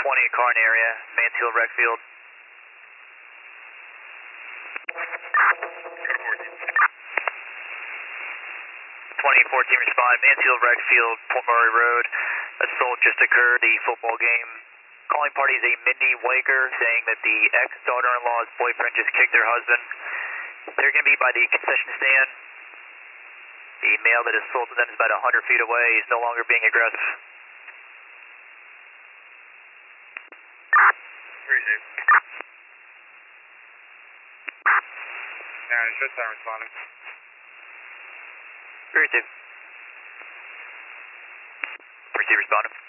20 car in the area, Mansfield, Redfield. 2014 respond, Mansfield, Redfield, Port Murray Road. Assault just occurred, the football game. Calling party is a Mindy Waker saying that the ex-daughter-in-law's boyfriend just kicked her husband. They're going to be by the concession stand. The male that assaulted them is about 100 feet away. He's no longer being aggressive. Where is he? Yeah, just not responding. 32. Proceed responding.